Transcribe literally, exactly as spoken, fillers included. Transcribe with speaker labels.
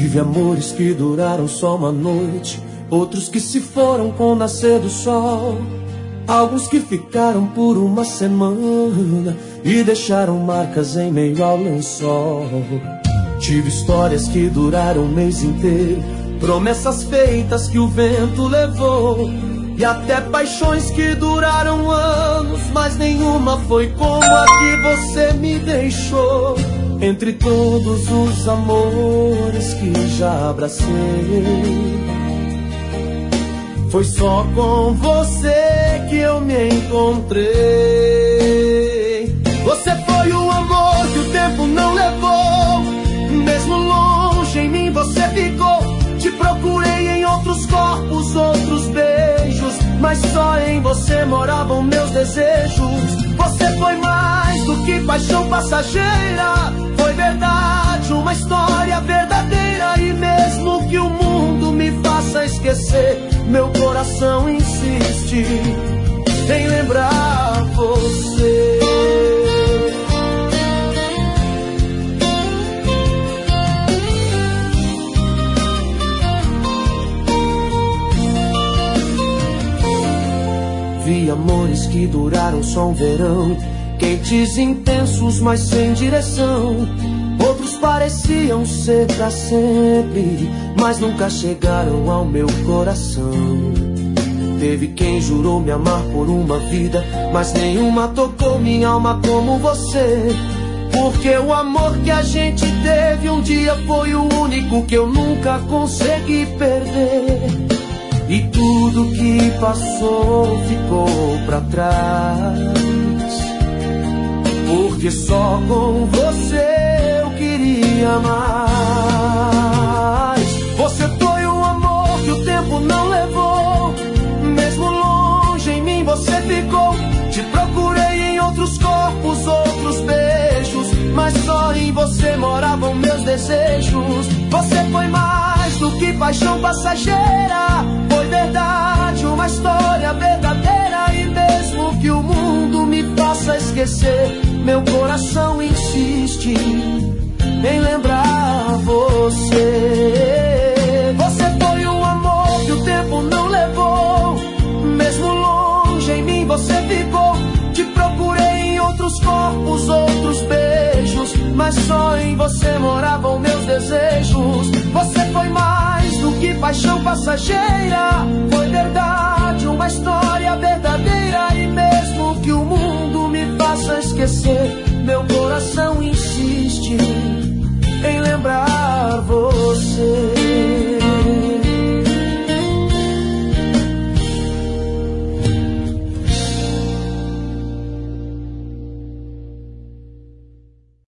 Speaker 1: Tive amores que duraram só uma noite, outros que se foram com o nascer do sol, alguns que ficaram por uma semana e deixaram marcas em meio ao lençol. Tive histórias que duraram um mês inteiro, promessas feitas que o vento levou, e até paixões que duraram anos, mas nenhuma foi como a que você me deixou. Entre todos os amores que já abracei, foi só com você que eu me encontrei. Você foi o amor que o tempo não levou, mesmo longe em mim você ficou. Te procurei em outros corpos, outros beijos, mas só em você moravam meus desejos. Você foi mais do que paixão passageira, foi verdade, uma história verdadeira. E mesmo que o mundo me faça esquecer, meu coração insiste em lembrar você. Vi amores que duraram só um verão, quentes, intensos, mas sem direção. Outros pareciam ser pra sempre, mas nunca chegaram ao meu coração. Teve quem jurou me amar por uma vida, mas nenhuma tocou minha alma como você. Porque o amor que a gente teve um dia foi o único que eu nunca consegui perder. E tudo que passou ficou pra trás, porque só com você eu queria mais. Você foi um amor que o tempo não levou, mesmo longe em mim você ficou. Te procurei em outros corpos, outros beijos, mas só em você moravam meus desejos. Você foi mais do que paixão passageira, foi verdade, uma história verdadeira. E mesmo que o mundo me faça esquecer, meu coração insiste em lembrar você. Você foi um amor que o tempo não levou, mesmo longe em mim você ficou. Te procurei em outros corpos, outros beijos, mas só em você moravam meus desejos. Você foi mais do que paixão passageira, foi verdade, uma história